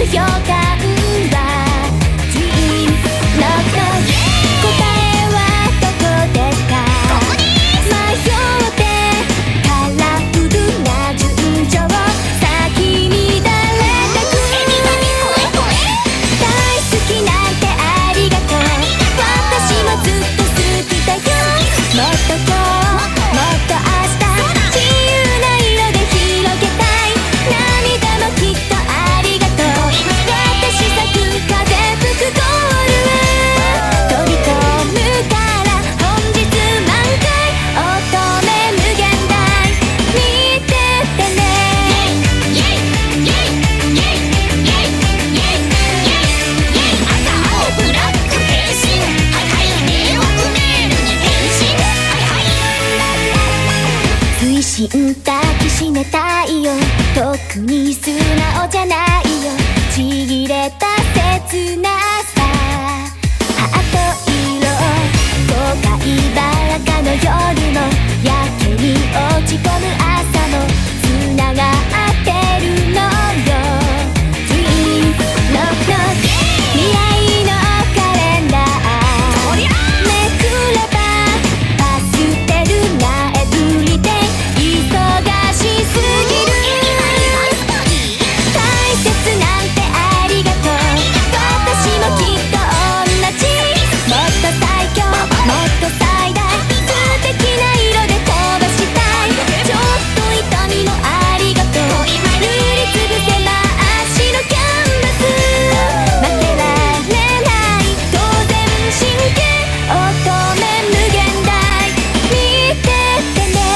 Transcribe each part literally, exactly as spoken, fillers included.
予感はツインノックノック答えはどこですか迷ってカラフルな順序を先に誰だく大好きなんてありがとう私もずっと好きだよもっと今日もっと明日自由な色で広げたい涙もきっとありがとう私咲く風吹くゴール飛び込むから本日満開乙女無限大見ててねイェイイェイイェイイェイイェイイェイイェイイェイ赤青ブラック変身はいはい迷惑メールに変身はいはい推進抱きしめたいよ特に素直じゃないよちぎれた切なさハート色後悔ばらかの夜もやけに落ち込む朝もつながってるのよツインノックノック未来のカレンダーめくればパステルなエブリデイ忙しすぎる大切なんてありがとう私もきっと同じもっと最強もっと最大素敵な色で飛ばしたいちょっと痛みもありがとう塗りつぶせ真っ白キャンバス負けられない当然真剣乙女無限大見ててね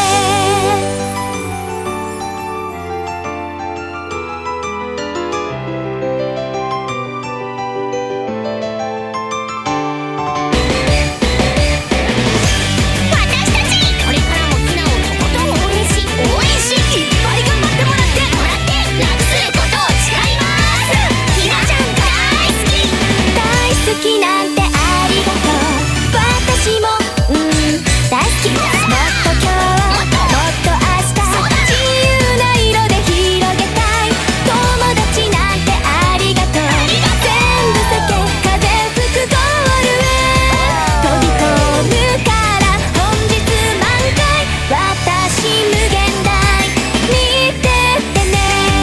私たちこれからもみんなをとことん応援し応援しいっぱい頑張ってもらってもらって楽することを誓いますひなちゃん大好き大好きなんてありがとう私もうん大好きもっと今日もっと明日自由な色で広げたい友達なんてありがとう全部避け風吹くゴールへ飛び込むから本日満開私無限大見ててね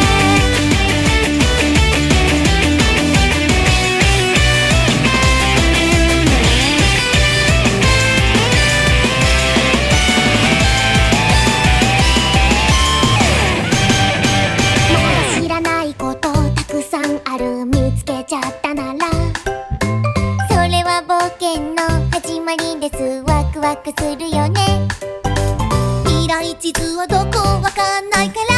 まだ知らないことたくさんある見つけちゃったならそれは冒険の始まりですワクワクするよね未来地図はどこわかんないから